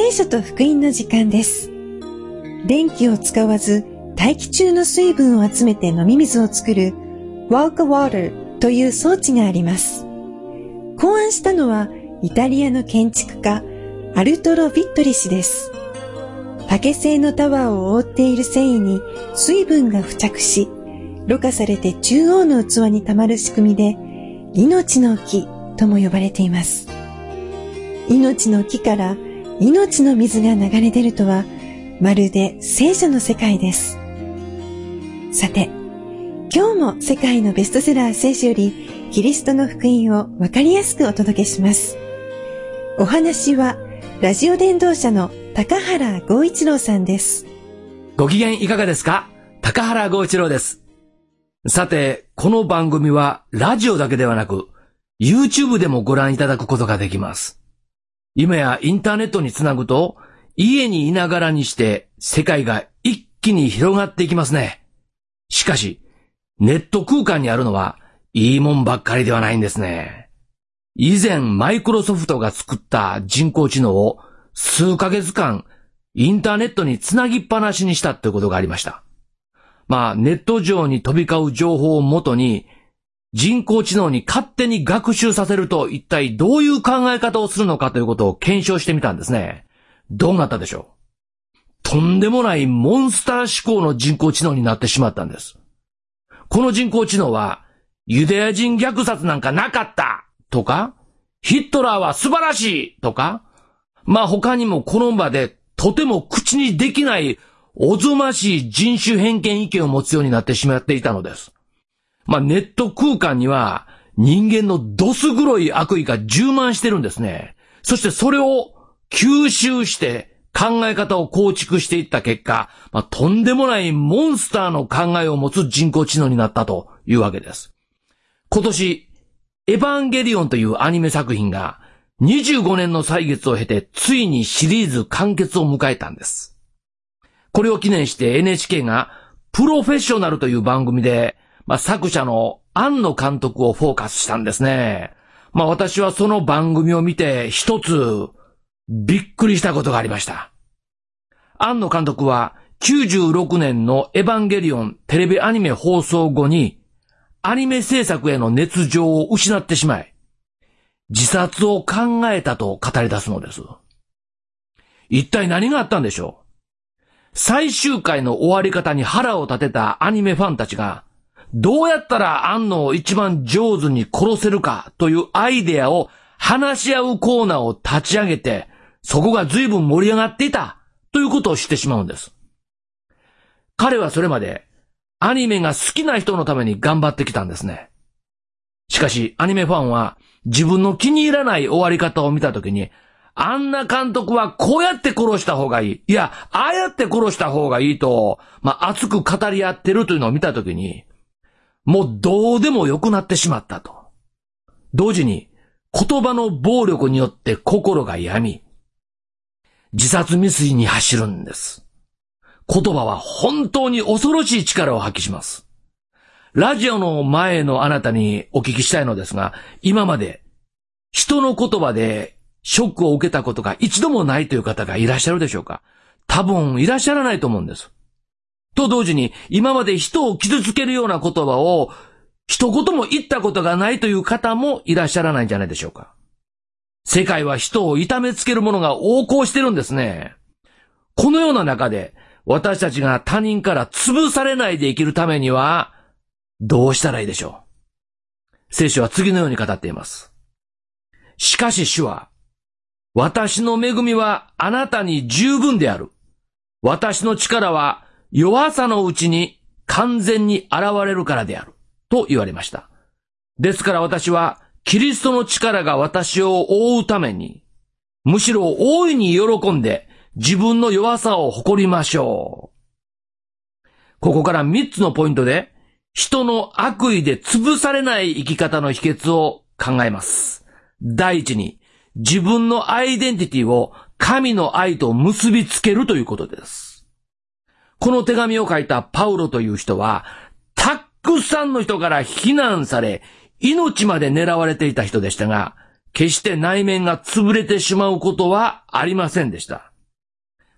聖書と福音の時間です。電気を使わず大気中の水分を集めて飲み水を作る Walk Water という装置があります。考案したのはイタリアの建築家アルトロ・ヴィットリ氏です。竹製のタワーを覆っている繊維に水分が付着し、ろ過されて中央の器にたまる仕組みで、命の木とも呼ばれています。命の木から命の水が流れ出るとは、まるで聖書の世界です。さて、今日も世界のベストセラー聖書よりキリストの福音をわかりやすくお届けします。お話はラジオ伝道者の高原剛一郎さんです。 ご機嫌いかがですか？高原剛一郎です。さて、この番組はラジオだけではなく YouTube でもご覧いただくことができます。今やインターネットにつなぐと家にいながらにして世界が一気に広がっていきますね。しかし、ネット空間にあるのはいいもんばっかりではないんですね。以前マイクロソフトが作った人工知能を数ヶ月間インターネットにつなぎっぱなしにしたということがありました。ネット上に飛び交う情報をもとに人工知能に勝手に学習させると一体どういう考え方をするのかということを検証してみたんですね。どうなったでしょう？とんでもないモンスター思考の人工知能になってしまったんです。この人工知能はユダヤ人虐殺なんかなかったとか、ヒットラーは素晴らしいとか、他にもこの場でとても口にできないおぞましい人種偏見意見を持つようになってしまっていたのです。ネット空間には人間のどす黒い悪意が充満してるんですね。そしてそれを吸収して考え方を構築していった結果、とんでもないモンスターの考えを持つ人工知能になったというわけです。今年、エヴァンゲリオンというアニメ作品が25年の歳月を経てついにシリーズ完結を迎えたんです。これを記念して NHK がプロフェッショナルという番組で作者の庵野監督をフォーカスしたんですね。私はその番組を見て一つびっくりしたことがありました。庵野監督は96年のエヴァンゲリオンテレビアニメ放送後にアニメ制作への熱情を失ってしまい、自殺を考えたと語り出すのです。一体何があったんでしょう？最終回の終わり方に腹を立てたアニメファンたちが、どうやったら庵野を一番上手に殺せるかというアイデアを話し合うコーナーを立ち上げて、そこが随分盛り上がっていたということを知ってしまうんです。彼はそれまでアニメが好きな人のために頑張ってきたんですね。しかしアニメファンは自分の気に入らない終わり方を見たときに、あんな監督はこうやって殺した方がいい。いや、ああやって殺した方がいいと、熱く語り合ってるというのを見たときに、もうどうでもよくなってしまったと。同時に言葉の暴力によって心が病み、自殺未遂に走るんです。言葉は本当に恐ろしい力を発揮します。ラジオの前のあなたにお聞きしたいのですが、今まで人の言葉でショックを受けたことが一度もないという方がいらっしゃるでしょうか？多分いらっしゃらないと思うんです。と同時に今まで人を傷つけるような言葉を一言も言ったことがないという方もいらっしゃらないんじゃないでしょうか。世界は人を痛めつけるものが横行してるんですね。このような中で私たちが他人から潰されないで生きるためにはどうしたらいいでしょう。聖書は次のように語っています。しかし主は、私の恵みはあなたに十分である。私の力は弱さのうちに完全に現れるからである。と言われました。ですから私はキリストの力が私を覆うために、むしろ大いに喜んで自分の弱さを誇りましょう。ここから3つのポイントで、人の悪意で潰されない生き方の秘訣を考えます。第一に、自分のアイデンティティを神の愛と結びつけるということです。この手紙を書いたパウロという人は、たくさんの人から非難され、命まで狙われていた人でしたが、決して内面が潰れてしまうことはありませんでした。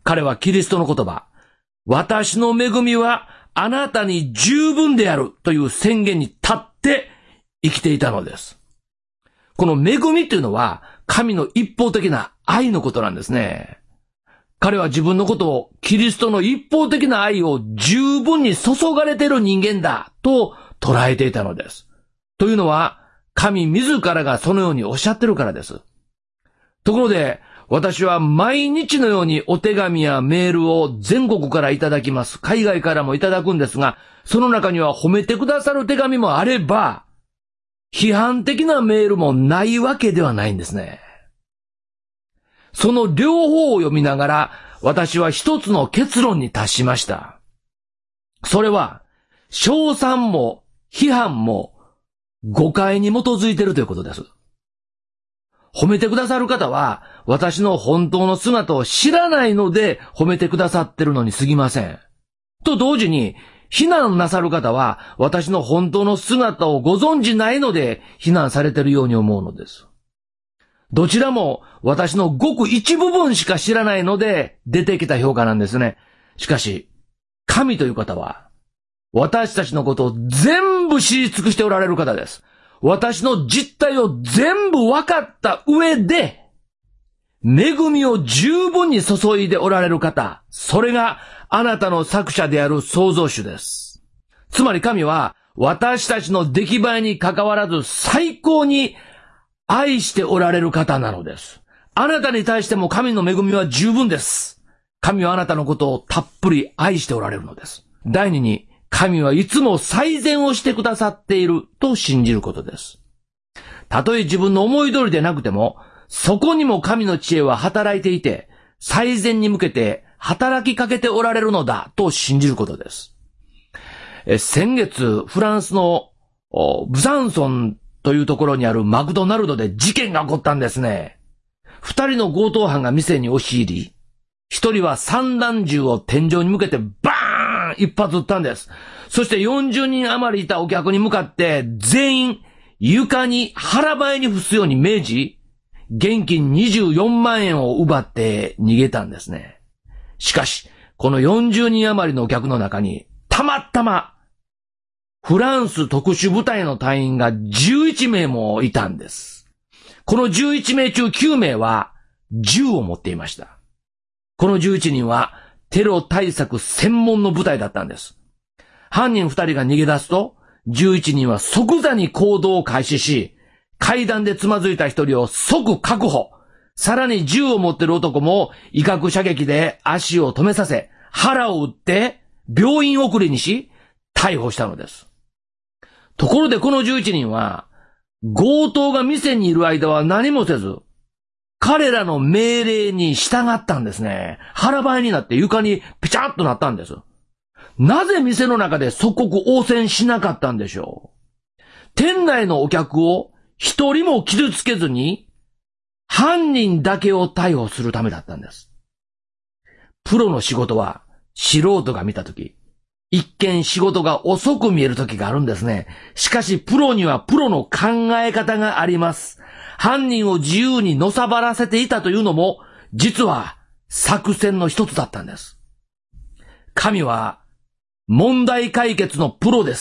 彼はキリストの言葉、私の恵みはあなたに十分であるという宣言に立って生きていたのです。この恵みというのは神の一方的な愛のことなんですね。彼は自分のことをキリストの一方的な愛を十分に注がれている人間だと捉えていたのです。というのは神自らがそのようにおっしゃってるからです。ところで私は毎日のようにお手紙やメールを全国からいただきます。海外からもいただくんですが、その中には褒めてくださる手紙もあれば、批判的なメールもないわけではないんですね。その両方を読みながら、私は一つの結論に達しました。それは、称賛も批判も誤解に基づいているということです。褒めてくださる方は、私の本当の姿を知らないので褒めてくださってるのに過ぎません。と同時に、非難なさる方は、私の本当の姿をご存じないので非難されているように思うのです。どちらも私のごく一部分しか知らないので出てきた評価なんですね。しかし、神という方は、私たちのことを全部知り尽くしておられる方です。私の実態を全部分かった上で、恵みを十分に注いでおられる方、それがあなたの作者である創造主です。つまり神は私たちの出来栄えに関わらず最高に愛しておられる方なのです。あなたに対しても神の恵みは十分です。神はあなたのことをたっぷり愛しておられるのです。第二に、神はいつも最善をしてくださっていると信じることです。たとえ自分の思い通りでなくても、そこにも神の知恵は働いていて、最善に向けて働きかけておられるのだと信じることです。先月、フランスのブザンソンというところにあるマクドナルドで事件が起こったんですね。二人の強盗犯が店に押し入り、一人は散弾銃を天井に向けてバーン一発撃ったんです。そして40人余りいたお客に向かって全員床に腹ばいに伏すように命じ、現金24万円を奪って逃げたんですね。しかし、この40人余りのお客の中にたまたまフランス特殊部隊の隊員が11名もいたんです。この11名中9名は銃を持っていました。この11人はテロ対策専門の部隊だったんです。犯人2人が逃げ出すと、11人は即座に行動を開始し、階段でつまずいた1人を即確保。さらに銃を持っている男も威嚇射撃で足を止めさせ、腹を撃って病院送りにし、逮捕したのです。ところでこの11人は、強盗が店にいる間は何もせず、彼らの命令に従ったんですね。腹ばいになって床にピチャッとなったんです。なぜ店の中で即刻応戦しなかったんでしょう。店内のお客を一人も傷つけずに、犯人だけを逮捕するためだったんです。プロの仕事は素人が見たとき、一見仕事が遅く見えるときがあるんですね。しかしプロにはプロの考え方があります。犯人を自由にのさばらせていたというのも、実は作戦の一つだったんです。神は問題解決のプロです。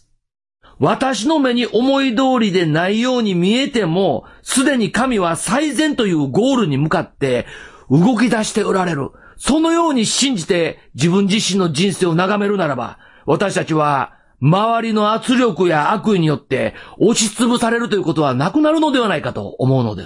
私の目に思い通りでないように見えても、すでに神は最善というゴールに向かって動き出しておられる。そのように信じて自分自身の人生を眺めるならば、私たちは周りの圧力や悪意によって押しつぶされるということはなくなるのではないかと思うのです。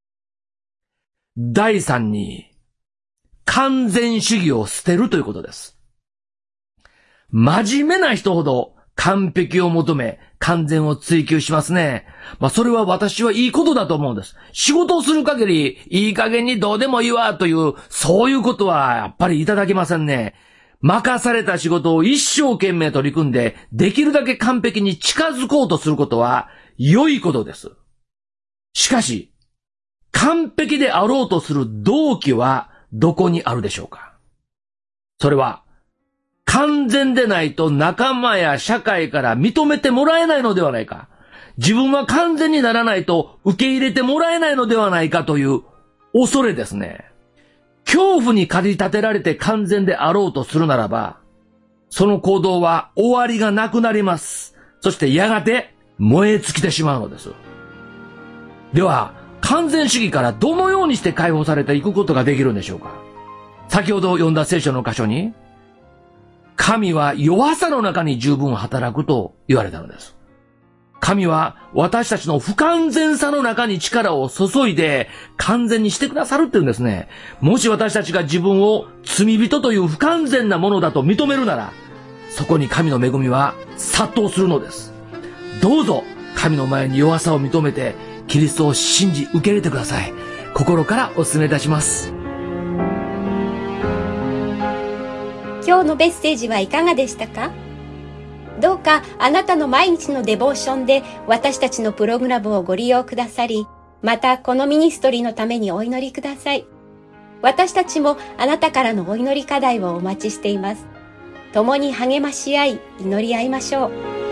第3に、完全主義を捨てるということです。真面目な人ほど完璧を求め、完全を追求しますね。それは私はいいことだと思うんです。仕事をする限り、いい加減にどうでもいいわという、そういうことはやっぱりいただけませんね。任された仕事を一生懸命取り組んで、できるだけ完璧に近づこうとすることは良いことです。しかし、完璧であろうとする動機はどこにあるでしょうか。それは、完全でないと仲間や社会から認めてもらえないのではないか。自分は完全にならないと受け入れてもらえないのではないかという恐れですね。 恐怖に駆り立てられて完全であろうとするならば、その行動は終わりがなくなります。そしてやがて燃え尽きてしまうのです。では、完全主義からどのようにして解放されていくことができるんでしょうか。先ほど読んだ聖書の箇所に、神は弱さの中に十分働くと言われたのです。神は私たちの不完全さの中に力を注いで完全にしてくださるっていうんですね。もし私たちが自分を罪人という不完全なものだと認めるなら、そこに神の恵みは殺到するのです。どうぞ神の前に弱さを認めてキリストを信じ受け入れてください。心からお勧めいたします。 今日のメッセージはいかがでしたか？どうかあなたの毎日のデボーションで私たちのプログラムをご利用くださり、またこのミニストリーのためにお祈りください。私たちもあなたからのお祈り課題をお待ちしています。共に励まし合い、祈り合いましょう。